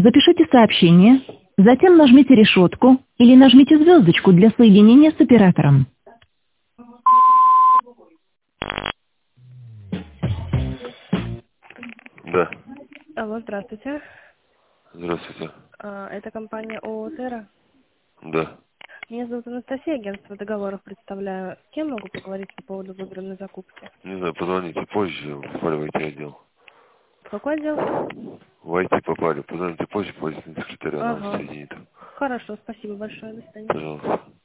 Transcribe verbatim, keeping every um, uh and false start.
Запишите сообщение, затем нажмите решетку или нажмите звездочку для соединения с оператором. Да. Алло, здравствуйте. Здравствуйте. А, Это компания ООО «Терра». Да. Меня зовут Анастасия, агентство договоров представляю. С кем могу поговорить по поводу выбранной закупки? Не знаю, позвоните позже, попали в ай ти-отдел. В какой отдел? В ай ти попали, позвоните позже, позже секретаря нас Ага. соединит. Хорошо, спасибо большое. До свидания. Пожалуйста.